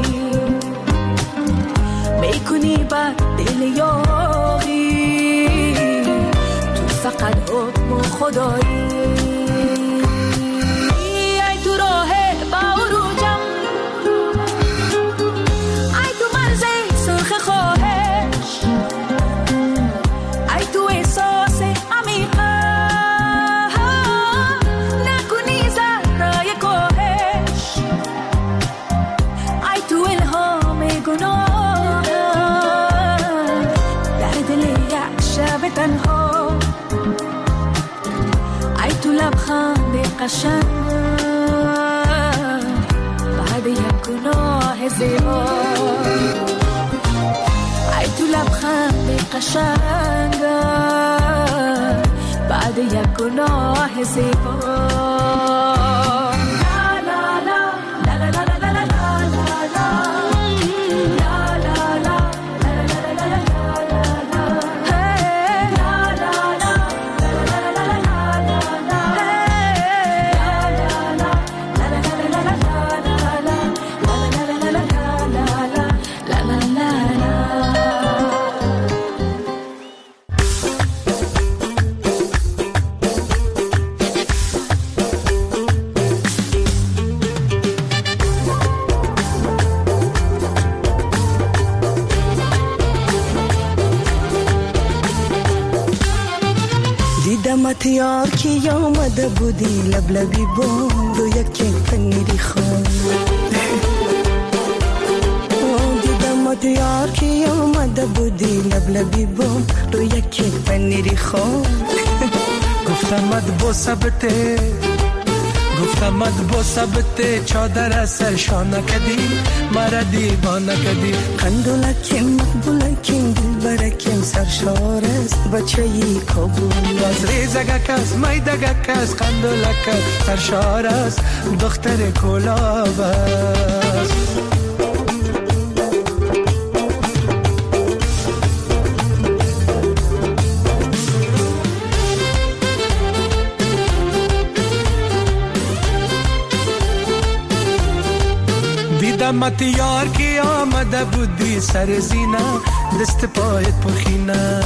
میکنی بر دل یاغی تو فقط حکم خدایی ای تو راه با عروجم ای تو مرز سرخ خواهش ای تو احساس عمیقا تنها ای تو لبخند قشنگ بعد یک گناه زیبا ای تو لبخند قشنگ بعد یک گناه زیبا دیدمت یار کی آمده بودی لبلبی بام رو یکی پنیری خون دیدمت یار کی آمده بودی لبلبی بام رو یکی پنیری خون گفتمت با ثبته گفتمت با ثبت چادر سرشانه کدی مرا دیوانه کدی قندولکیم مقبولکیم دلبرکیم سرشار است بچه ای کابل از ریزگک است میدگک است قندولک سرشار است دختر کلاب است دیدمت یار که آمده بودی سر زینه دست پایت پرخینه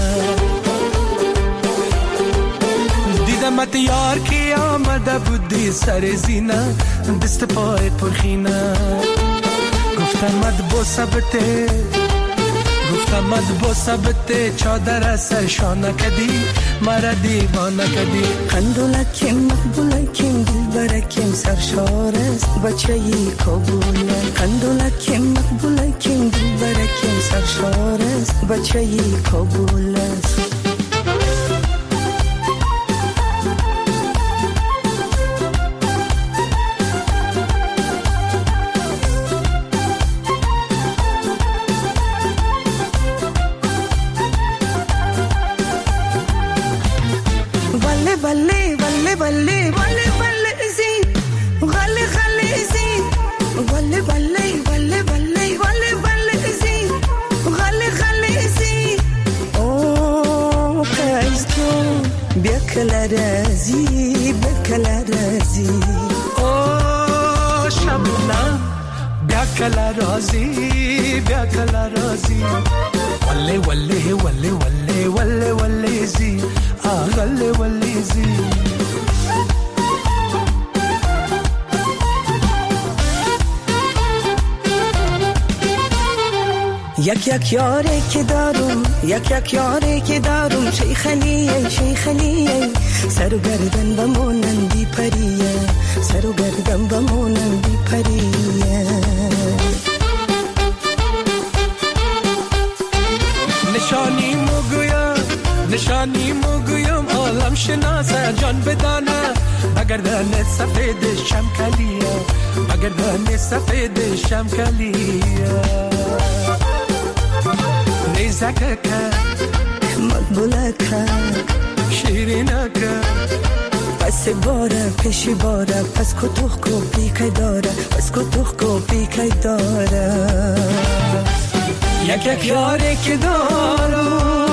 دیدمت یار که آمده بودی سر زینه دست پایت پرخینه گفتمت با ثبته چادر سرشانه کدی مرا دیوانه کدی قندولکیم مقبولکیم دلبرکیم سرشار است بچه ای کابول قندولکیم مقبولکیم دلبرکیم سرشار است بچه ای کابول است بیا کلا رازی ولی ولی ولی ولی ولی ولی زی آغلی ولی زی یک یاری که دارم یک یاری که دارم شیخلیه سر و گردن بمونن پریه سر و گردن بمونن پریه نشانی مگویم عالم شناسه جان بدانه بگردن سفید شمکلیه بگردن سفید شمکلیه نیزکه مقبوله که شیرینه که پس باره پیشی باره پس کتوخ کو پیکی داره پس کتوخ کو پیکی داره یک یاری که دارم